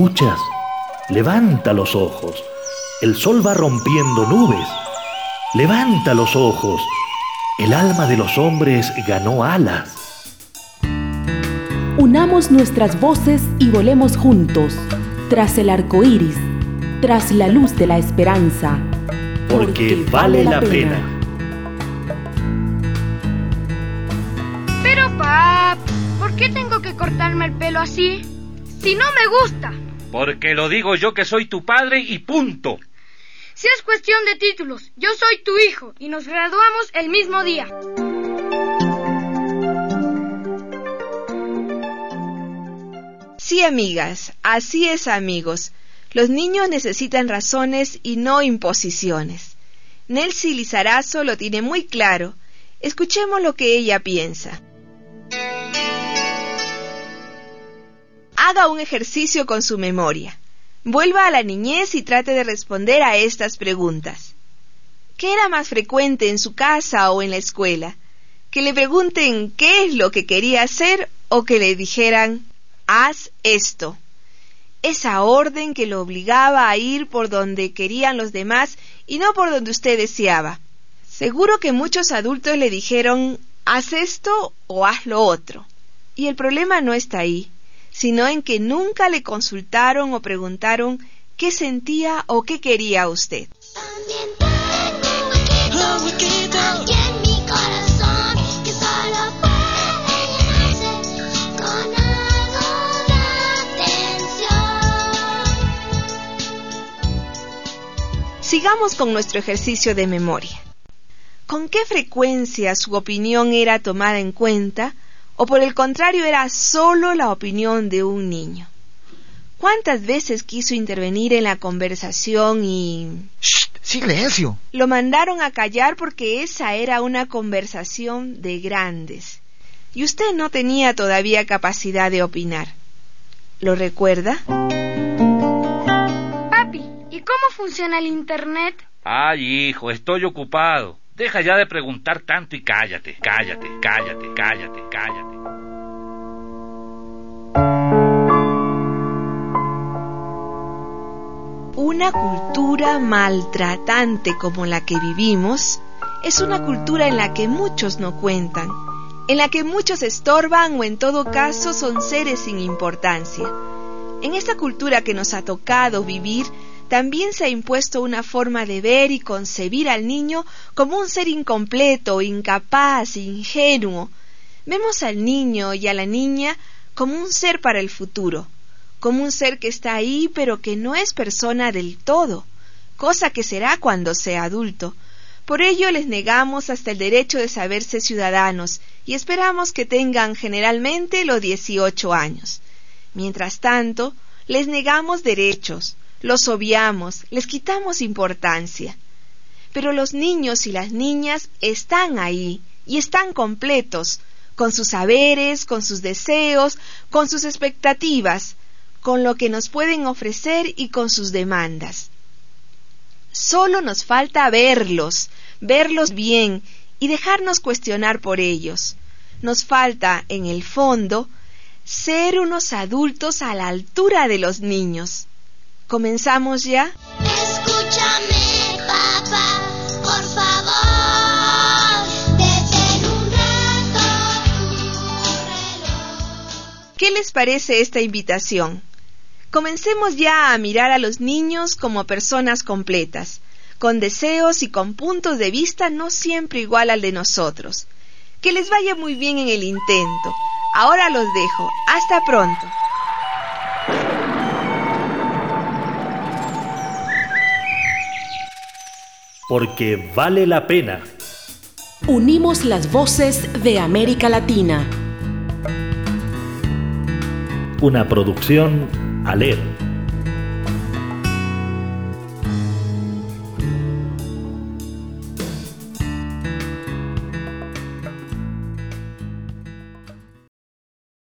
escuchas? Levanta los ojos. El sol va rompiendo nubes. Levanta los ojos. El alma de los hombres ganó alas. Unamos nuestras voces y volemos juntos, tras el arco iris, tras la luz de la esperanza. Porque vale la pena. Pero, pap, ¿por qué tengo que cortarme el pelo así? Si no me gusta. Porque lo digo yo que soy tu padre y punto. Si es cuestión de títulos, yo soy tu hijo y nos graduamos el mismo día. Sí, amigas, así es, amigos. Los niños necesitan razones y no imposiciones. Nelcy Lizarazo lo tiene muy claro. Escuchemos lo que ella piensa. Haga un ejercicio con su memoria. Vuelva a la niñez y trate de responder a estas preguntas. ¿Qué era más frecuente en su casa o en la escuela? ¿Que le pregunten qué es lo que quería hacer o que le dijeran, haz esto? Esa orden que lo obligaba a ir por donde querían los demás y no por donde usted deseaba. Seguro que muchos adultos le dijeron, haz esto o haz lo otro. Y el problema no está ahí, sino en que nunca le consultaron o preguntaron qué sentía o qué quería usted. También tengo un huequito aquí en mi corazón que solo puede llenarse con algo de atención. Sigamos con nuestro ejercicio de memoria. ¿Con qué frecuencia su opinión era tomada en cuenta o por el contrario era solo la opinión de un niño? ¿Cuántas veces quiso intervenir en la conversación y... ¡Shh! ¡Silencio! Lo mandaron a callar porque esa era una conversación de grandes y usted no tenía todavía capacidad de opinar? ¿Lo recuerda? Papi, ¿y cómo funciona el internet? Ay, hijo, estoy ocupado. Deja ya de preguntar tanto y cállate, cállate, cállate, cállate, cállate. Una cultura maltratante como la que vivimos es una cultura en la que muchos no cuentan, en la que muchos estorban o en todo caso son seres sin importancia. En esta cultura que nos ha tocado vivir, también se ha impuesto una forma de ver y concebir al niño como un ser incompleto, incapaz, ingenuo. Vemos al niño y a la niña como un ser para el futuro, como un ser que está ahí pero que no es persona del todo, cosa que será cuando sea adulto. Por ello les negamos hasta el derecho de saberse ciudadanos y esperamos que tengan generalmente los 18 años. Mientras tanto, les negamos derechos, los obviamos, les quitamos importancia. Pero los niños y las niñas están ahí y están completos, con sus saberes, con sus deseos, con sus expectativas, con lo que nos pueden ofrecer y con sus demandas. Solo nos falta verlos bien y dejarnos cuestionar por ellos. Nos falta, en el fondo, ser unos adultos a la altura de los niños. ¿Comenzamos ya? Escúchame, papá, por favor, detén un rato tu reloj. ¿Qué les parece esta invitación? Comencemos ya a mirar a los niños como personas completas, con deseos y con puntos de vista no siempre igual al de nosotros. Que les vaya muy bien en el intento. Ahora los dejo. Hasta pronto. Porque vale la pena. Unimos las voces de América Latina. Una producción Aler.